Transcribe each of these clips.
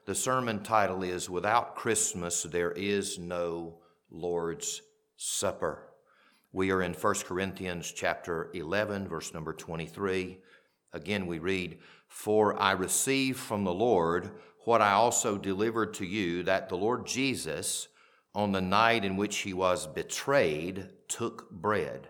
The sermon title is Without Christmas, There Is No Lord's Supper. We are in 1 Corinthians chapter 11, verse number 23. Again, we read, "For I received from the Lord what I also delivered to you, that the Lord Jesus, on the night in which he was betrayed, took bread."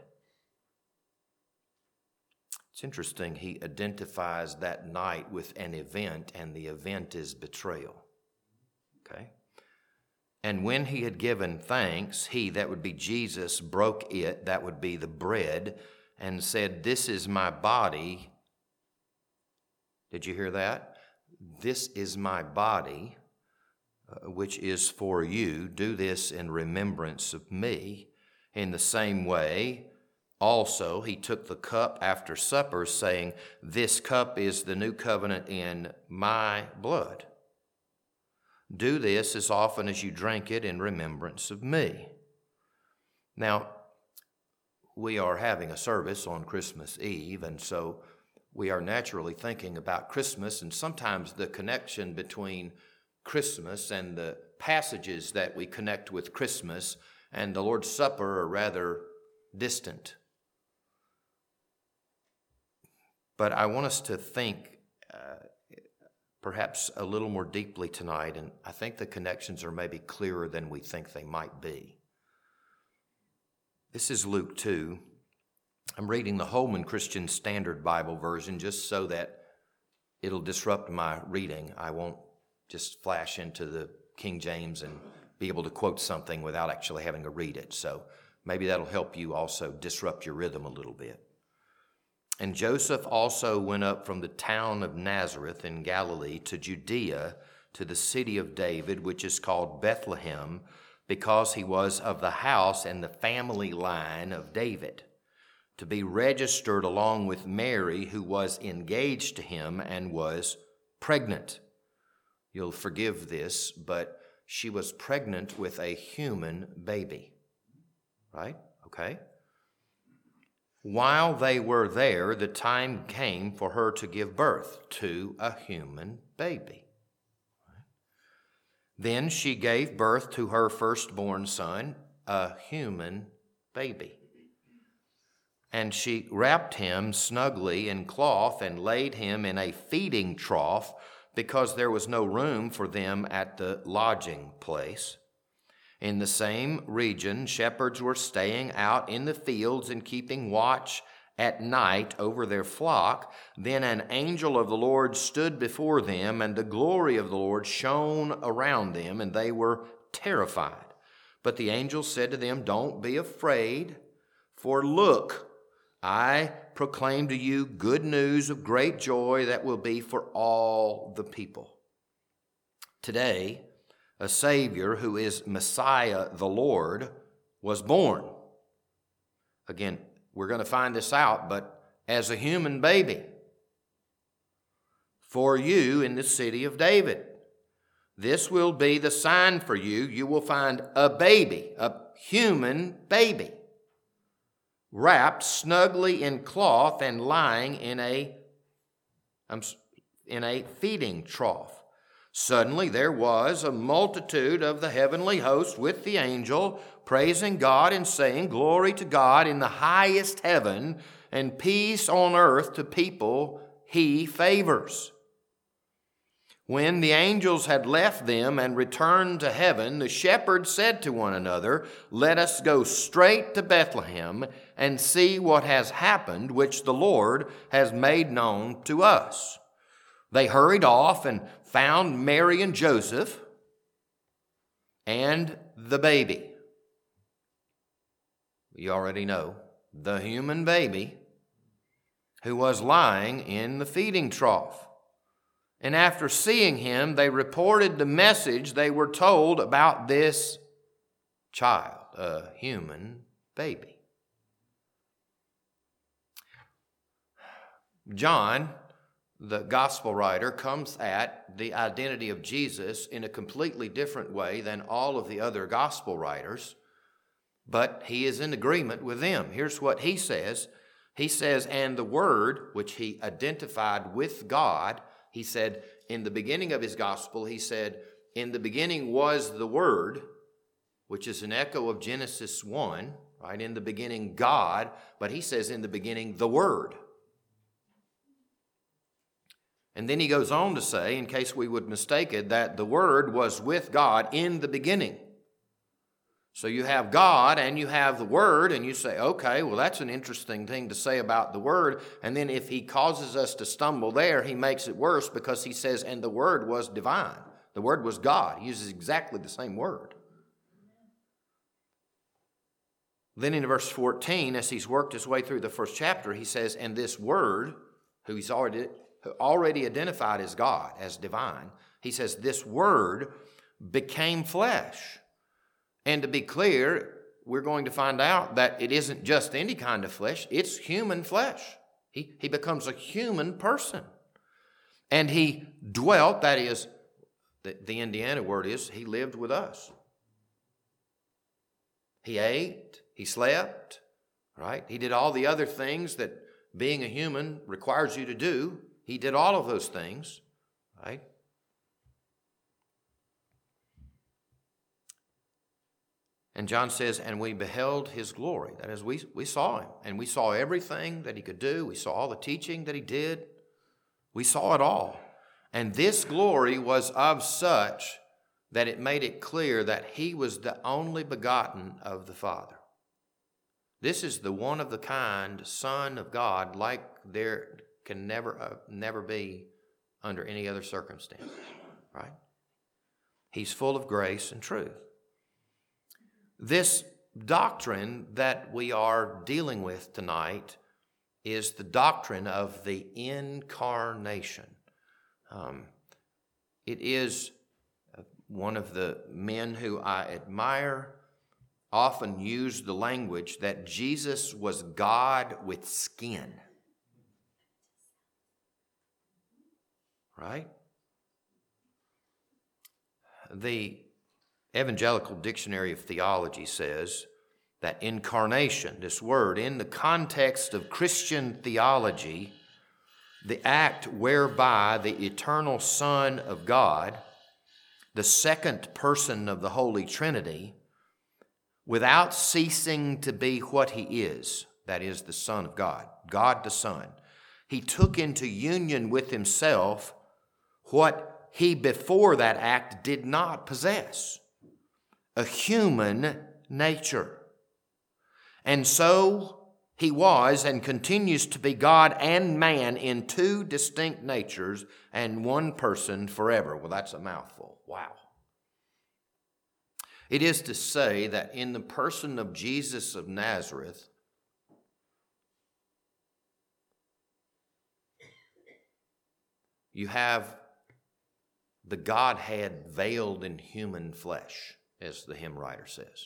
It's interesting, he identifies that night with an event, and the event is betrayal. Okay? "And when he had given thanks, he," that would be Jesus, "broke it," that would be the bread, "and said, 'This is my body.'" Did you hear that? "This is my body, which is for you. Do this in remembrance of me." In the same way, also, he took the cup after supper, saying, "This cup is the new covenant in my blood. Do this as often as you drink it in remembrance of me." Now, we are having a service on Christmas Eve, and so we are naturally thinking about Christmas, and sometimes the connection between Christmas and the passages that we connect with Christmas and the Lord's Supper are rather distant. But I want us to think perhaps a little more deeply tonight, and I think the connections are maybe clearer than we think they might be. This is Luke 2. I'm reading the Holman Christian Standard Bible version just so that it'll disrupt my reading. I won't just flash into the King James and be able to quote something without actually having to read it. So maybe that'll help you also disrupt your rhythm a little bit. "And Joseph also went up from the town of Nazareth in Galilee to Judea, to the city of David, which is called Bethlehem, because he was of the house and the family line of David, to be registered along with Mary, who was engaged to him and was pregnant." You'll forgive this, but she was pregnant with a human baby. Right? Okay? "While they were there, the time came for her to give birth to a human baby. Then she gave birth to her firstborn son, a human baby. And she wrapped him snugly in cloth and laid him in a feeding trough, because there was no room for them at the lodging place. In the same region, shepherds were staying out in the fields and keeping watch at night over their flock. Then an angel of the Lord stood before them, and the glory of the Lord shone around them, and they were terrified. But the angel said to them, 'Don't be afraid, for look, I proclaim to you good news of great joy that will be for all the people. Today, a Savior, who is Messiah the Lord, was born.'" Again, we're going to find this out, but as a human baby. "For you in the city of David. This will be the sign for you. You will find a baby, a human baby, wrapped snugly in cloth and lying in a feeding trough." Suddenly there was a multitude of the heavenly host with the angel, praising God and saying, "Glory to God in the highest heaven, and peace on earth to people he favors." When the angels had left them and returned to heaven, the shepherds said to one another, "Let us go straight to Bethlehem and see what has happened, which the Lord has made known to us." They hurried off and found Mary and Joseph and the baby. You already know, the human baby, who was lying in the feeding trough. And after seeing him, they reported the message they were told about this child, a human baby. John, the gospel writer, comes at the identity of Jesus in a completely different way than all of the other gospel writers, but he is in agreement with them. Here's what he says. He says, "And the Word," which he identified with God, he said, in the beginning of his gospel, he said, in the beginning was the Word, which is an echo of Genesis 1, right? In the beginning, God, but he says in the beginning, the Word. And then he goes on to say, in case we would mistake it, that the Word was with God in the beginning. So you have God and you have the Word, and you say, okay, well, that's an interesting thing to say about the Word. And then if he causes us to stumble there, he makes it worse because he says, and the Word was divine. The Word was God. He uses exactly the same word. Then in verse 14, as he's worked his way through the first chapter, he says, and this Word, who he's already identified as God, as divine, he says, this Word became flesh. And to be clear, we're going to find out that it isn't just any kind of flesh, it's human flesh. He becomes a human person. And he dwelt, that is, the Indiana word is, he lived with us. He ate, he slept, right? He did all the other things that being a human requires you to do. He did all of those things, right? And John says, and we beheld his glory. That is, we saw him, and we saw everything that he could do. We saw all the teaching that he did. We saw it all. And this glory was of such that it made it clear that he was the only begotten of the Father. This is the one-of-the-kind Son of God, like there can never be under any other circumstance, right? He's full of grace and truth. This doctrine that we are dealing with tonight is the doctrine of the incarnation. It is one of the men who I admire often use the language that Jesus was God with skin. Right? The Evangelical Dictionary of Theology says that incarnation, this word, in the context of Christian theology, the act whereby the eternal Son of God, the second person of the Holy Trinity, without ceasing to be what he is, that is the Son of God, God the Son, he took into union with himself what he before that act did not possess, a human nature. And so he was and continues to be God and man in two distinct natures and one person forever. Well, that's a mouthful. Wow. It is to say that in the person of Jesus of Nazareth, you have the Godhead veiled in human flesh, as the hymn writer says.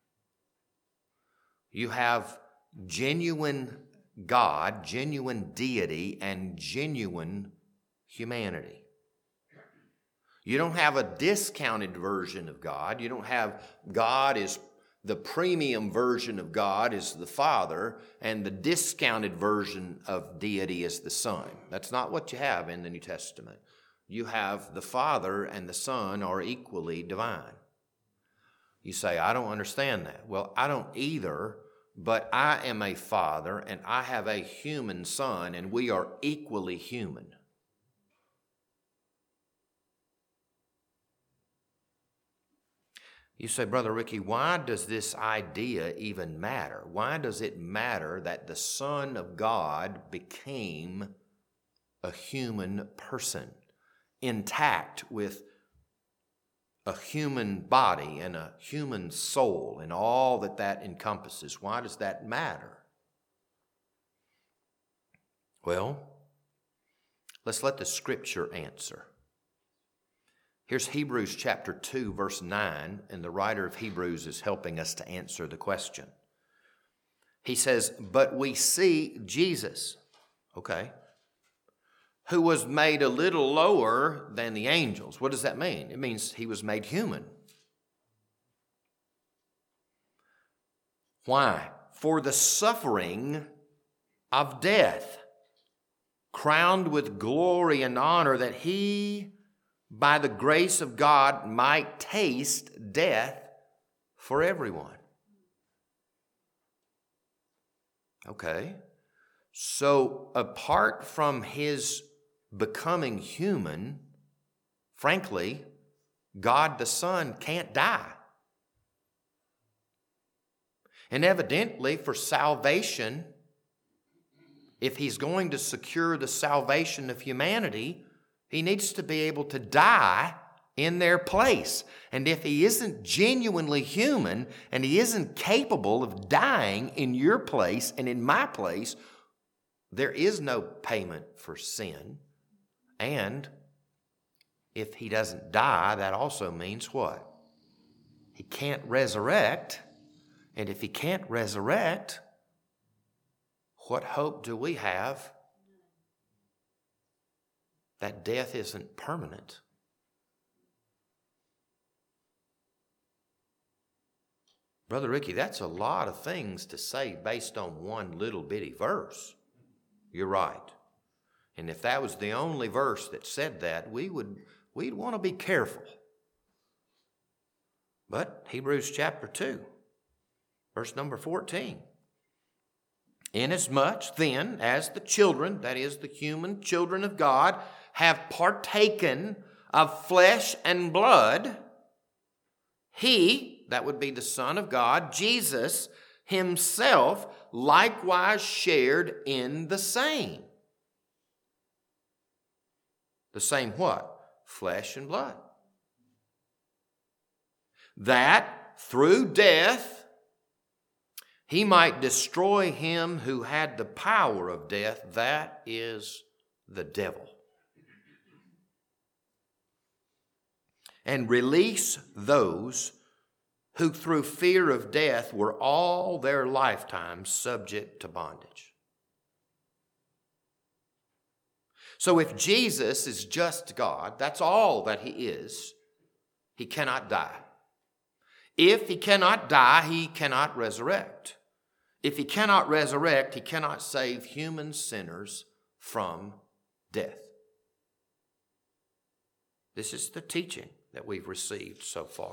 You have genuine God, genuine deity, and genuine humanity. You don't have a discounted version of God. You don't have God is the premium version of God is the Father, and the discounted version of deity is the Son. That's not what you have in the New Testament. You have the Father and the Son are equally divine. You say, I don't understand that. Well, I don't either, but I am a father and I have a human son, and we are equally human. You say, Brother Ricky, why does this idea even matter? Why does it matter that the Son of God became a human person, intact with a human body and a human soul and all that that encompasses? Why does that matter? Well, let's let the Scripture answer. Here's Hebrews chapter 2, verse 9, and the writer of Hebrews is helping us to answer the question. He says, but we see Jesus, okay, who was made a little lower than the angels. What does that mean? It means he was made human. Why? For the suffering of death. crowned with glory and honor, that he, by the grace of God, might taste death for everyone. Okay, so apart from his becoming human, frankly, God the Son can't die. And evidently, for salvation, if he's going to secure the salvation of humanity, he needs to be able to die in their place. And if he isn't genuinely human and he isn't capable of dying in your place and in my place, there is no payment for sin. And if he doesn't die, that also means what? He can't resurrect. And if he can't resurrect, what hope do we have that death isn't permanent? Brother Ricky, that's a lot of things to say based on one little bitty verse. You're right. And if that was the only verse that said that, we'd want to be careful. But Hebrews chapter 2, verse number 14. Inasmuch then as the children, that is the human children of God, have partaken of flesh and blood, he, that would be the Son of God, Jesus himself, likewise shared in the same. The same what? Flesh and blood. That through death he might destroy him who had the power of death, that is the devil, and release those who through fear of death were all their lifetime subject to bondage. So if Jesus is just God, that's all that he is, he cannot die. If he cannot die, he cannot resurrect. If he cannot resurrect, he cannot save human sinners from death. This is the teaching that we've received so far.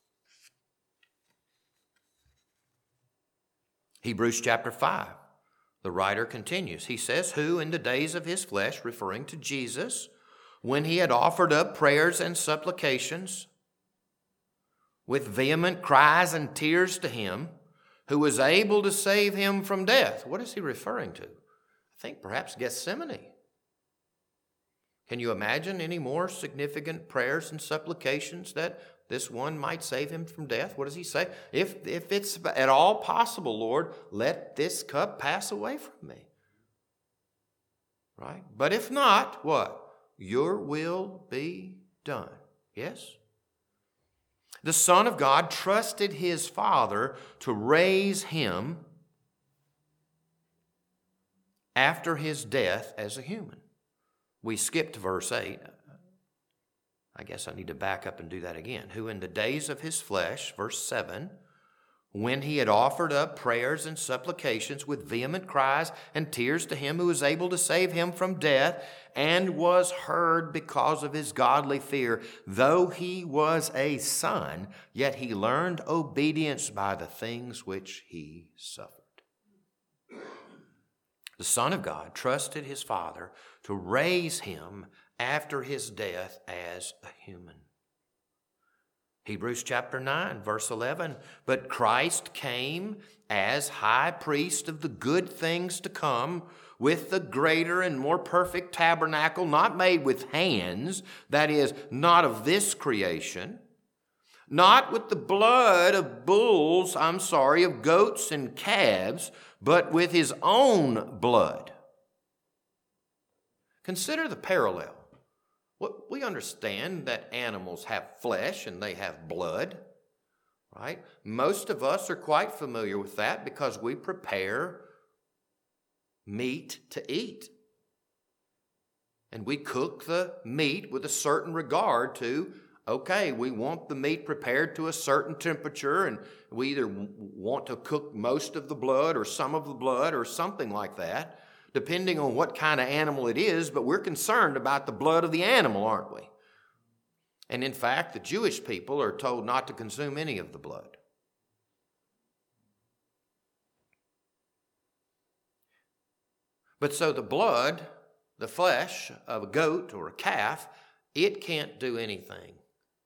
Hebrews chapter 5, the writer continues. He says, who in the days of his flesh, referring to Jesus, when he had offered up prayers and supplications with vehement cries and tears to him, who was able to save him from death. What is he referring to? I think perhaps Gethsemane. Can you imagine any more significant prayers and supplications that this one might save him from death? What does he say? If it's at all possible, Lord, let this cup pass away from me. Right? But if not, what? Your will be done. Yes? The Son of God trusted his Father to raise him after his death as a human. We skipped verse 8. I guess I need to back up and do that again. Who in the days of his flesh, verse 7, when he had offered up prayers and supplications with vehement cries and tears to him who was able to save him from death, and was heard because of his godly fear, though he was a son, yet he learned obedience by the things which he suffered. The Son of God trusted his Father to raise him after his death as a human. Hebrews chapter 9, verse 11, but Christ came as high priest of the good things to come, with the greater and more perfect tabernacle, not made with hands, that is, not of this creation, not with the blood of of goats and calves, but with his own blood. Consider the parallel. We understand that animals have flesh and they have blood, right? Most of us are quite familiar with that because we prepare meat to eat. And we cook the meat with a certain regard to, okay, we want the meat prepared to a certain temperature, and we either want to cook most of the blood or some of the blood or something like that. depending on what kind of animal it is, but we're concerned about the blood of the animal, aren't we? And in fact, the Jewish people are told not to consume any of the blood. But so the blood, the flesh of a goat or a calf, it can't do anything.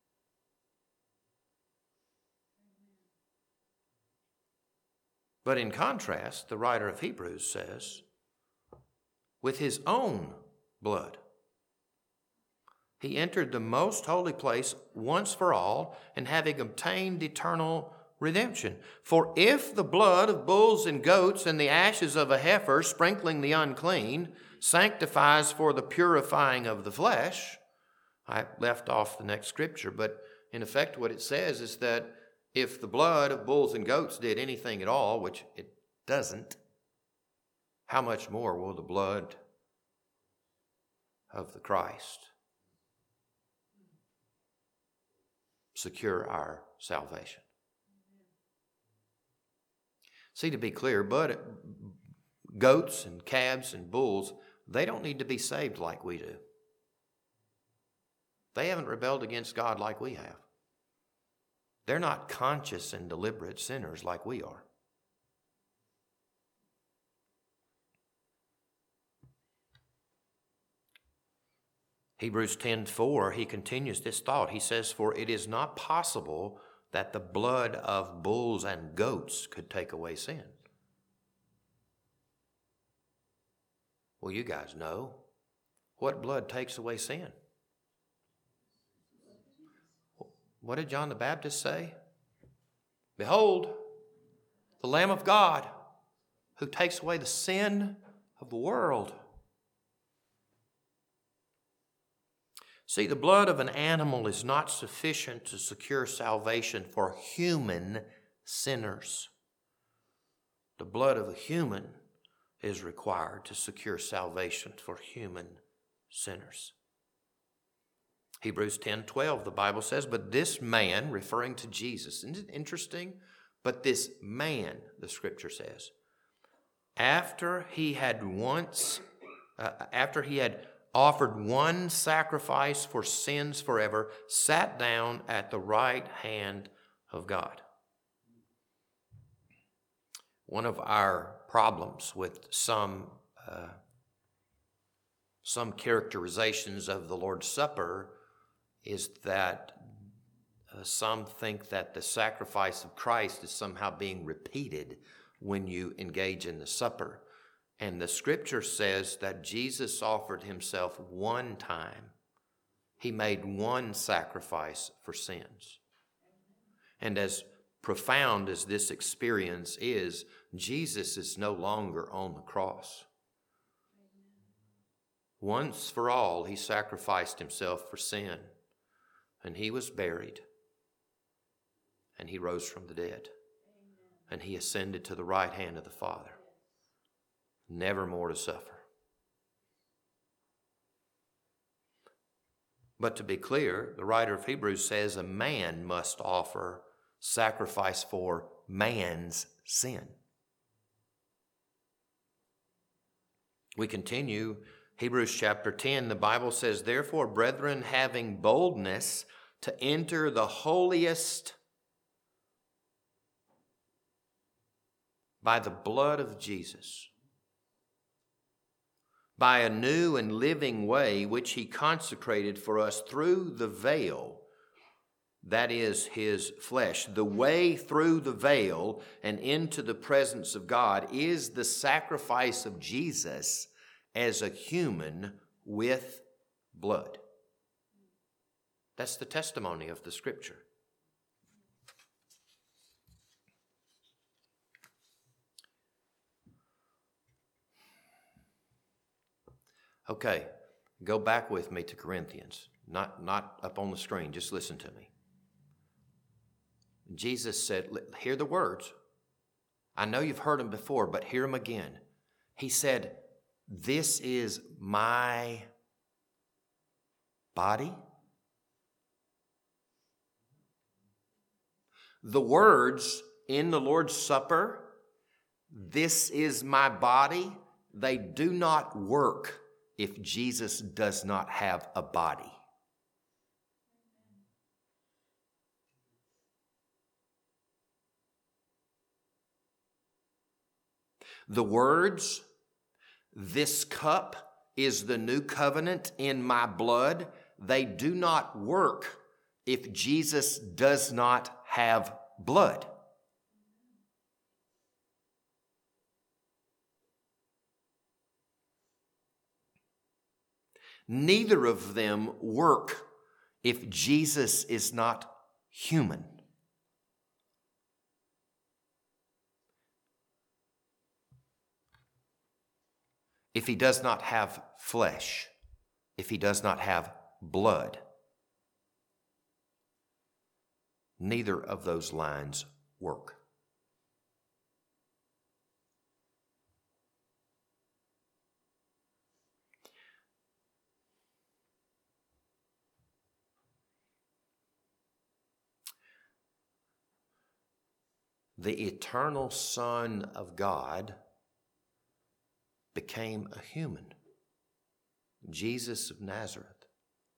But in contrast, the writer of Hebrews says, with his own blood, he entered the most holy place once for all, and having obtained eternal redemption. For if the blood of bulls and goats and the ashes of a heifer sprinkling the unclean sanctifies for the purifying of the flesh, I left off the next scripture, but in effect what it says is that if the blood of bulls and goats did anything at all, which it doesn't, how much more will the blood of the Christ secure our salvation? See, to be clear, but goats and calves and bulls, they don't need to be saved like we do. They haven't rebelled against God like we have. They're not conscious and deliberate sinners like we are. Hebrews 10:4, he continues this thought. He says, for it is not possible that the blood of bulls and goats could take away sin. Well, you guys know. What blood takes away sin? What did John the Baptist say? Behold, the Lamb of God who takes away the sin of the world. See, the blood of an animal is not sufficient to secure salvation for human sinners. The blood of a human is required to secure salvation for human sinners. Hebrews 10:12, the Bible says, but this man, referring to Jesus, isn't it interesting? But this man, the scripture says, after he had offered one sacrifice for sins forever, sat down at the right hand of God. One of our problems with some characterizations of the Lord's Supper is that some think that the sacrifice of Christ is somehow being repeated when you engage in the supper. And the scripture says that Jesus offered himself one time. He made one sacrifice for sins. And as profound as this experience is, Jesus is no longer on the cross. Once for all, he sacrificed himself for sin. And he was buried. And he rose from the dead. And he ascended to the right hand of the Father. Never more to suffer. But to be clear, the writer of Hebrews says a man must offer sacrifice for man's sin. We continue, Hebrews chapter 10, the Bible says, therefore, brethren, having boldness to enter the holiest by the blood of Jesus, by a new and living way which he consecrated for us through the veil, that is his flesh. The way through the veil and into the presence of God is the sacrifice of Jesus as a human with blood. That's the testimony of the scripture. Okay, go back with me to Corinthians. Not up on the screen, just listen to me. Jesus said, hear the words. I know you've heard them before, but hear them again. He said, this is my body. The words in the Lord's Supper, this is my body, they do not work if Jesus does not have a body. The words, "This cup is the new covenant in my blood," they do not work if Jesus does not have blood. Neither of them work if Jesus is not human. If he does not have flesh, if he does not have blood, neither of those lines work. The eternal Son of God became a human, Jesus of Nazareth.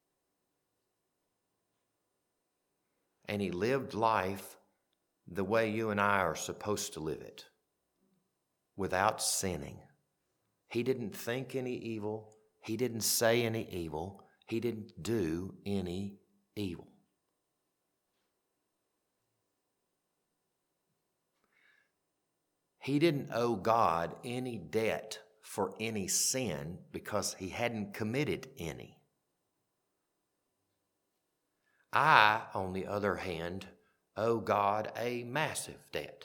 And he lived life the way you and I are supposed to live it, without sinning. He didn't think any evil. He didn't say any evil. He didn't do any evil. He didn't owe God any debt for any sin because he hadn't committed any. I, on the other hand, owe God a massive debt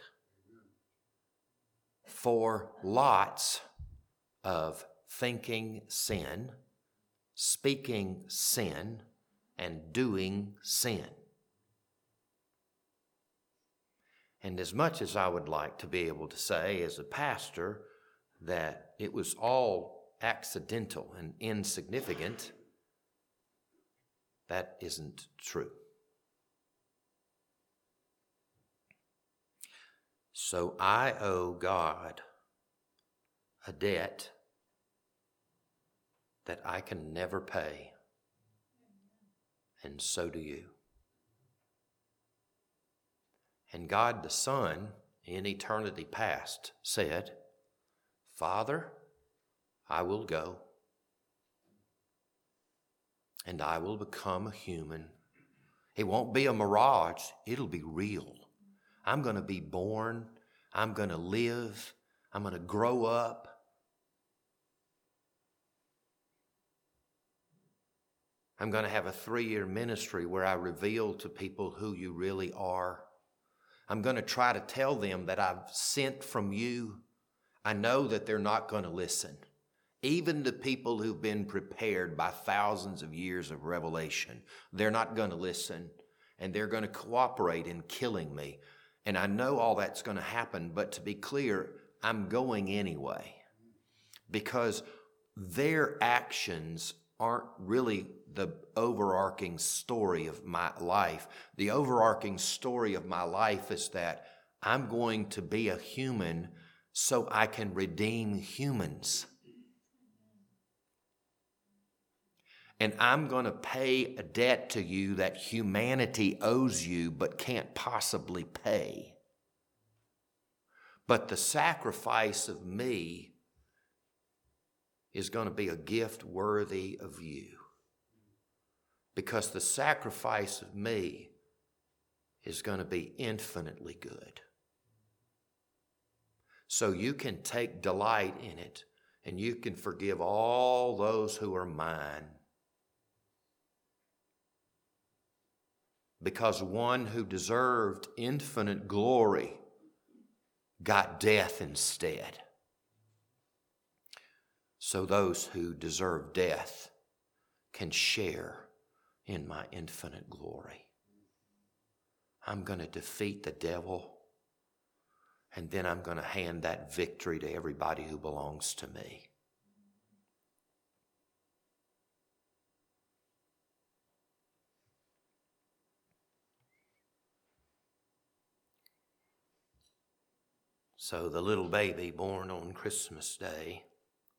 for lots of thinking sin, speaking sin, and doing sin. And as much as I would like to be able to say as a pastor that it was all accidental and insignificant, that isn't true. So I owe God a debt that I can never pay, and so do you. And God the Son, in eternity past, said, "Father, I will go, and I will become a human. It won't be a mirage, it'll be real. I'm going to be born, I'm going to live, I'm going to grow up. I'm going to have a 3-year ministry where I reveal to people who you really are. I'm going to try to tell them that I've sent from you. I know that they're not going to listen. Even the people who've been prepared by thousands of years of revelation, they're not going to listen, and they're going to cooperate in killing me. And I know all that's going to happen, but to be clear, I'm going anyway, because their actions aren't really the overarching story of my life. The overarching story of my life is that I'm going to be a human so I can redeem humans. And I'm going to pay a debt to you that humanity owes you but can't possibly pay. But the sacrifice of me is going to be a gift worthy of you. Because the sacrifice of me is going to be infinitely good. So you can take delight in it, and you can forgive all those who are mine. Because one who deserved infinite glory got death instead. So those who deserve death can share in my infinite glory. I'm going to defeat the devil, and then I'm going to hand that victory to everybody who belongs to me. So the little baby born on Christmas Day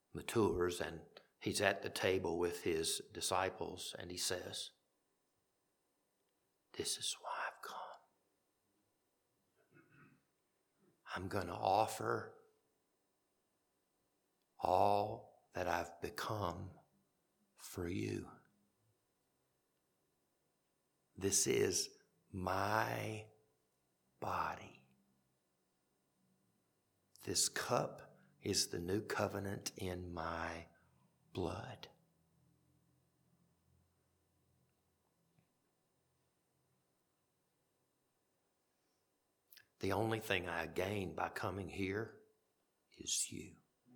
matures and he's at the table with his disciples and he says, this is why I've come. I'm going to offer all that I've become for you. This is my body. This cup is the new covenant in my blood. The only thing I gain by coming here is you.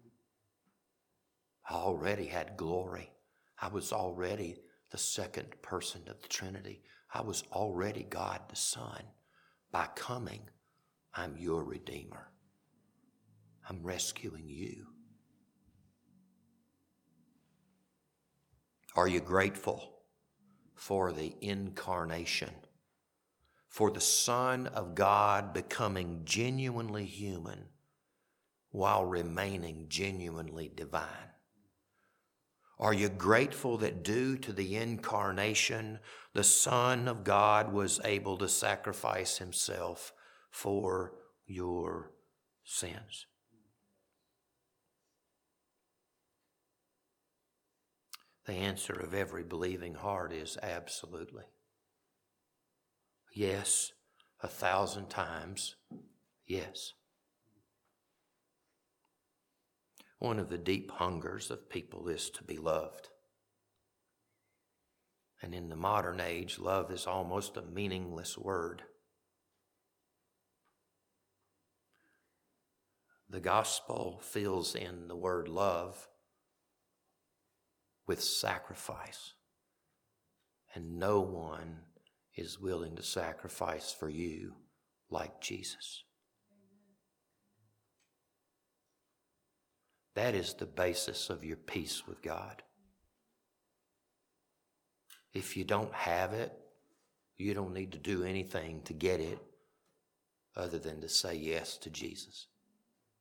I already had glory. I was already the second person of the Trinity. I was already God the Son. By coming, I'm your Redeemer. I'm rescuing you. Are you grateful for the incarnation? For the Son of God becoming genuinely human while remaining genuinely divine? Are you grateful that due to the incarnation, the Son of God was able to sacrifice himself for your sins? The answer of every believing heart is absolutely. Yes, 1,000 times, yes. One of the deep hungers of people is to be loved. And in the modern age, love is almost a meaningless word. The gospel fills in the word love with sacrifice. And no one is willing to sacrifice for you like Jesus. That is the basis of your peace with God. If you don't have it, you don't need to do anything to get it other than to say yes to Jesus.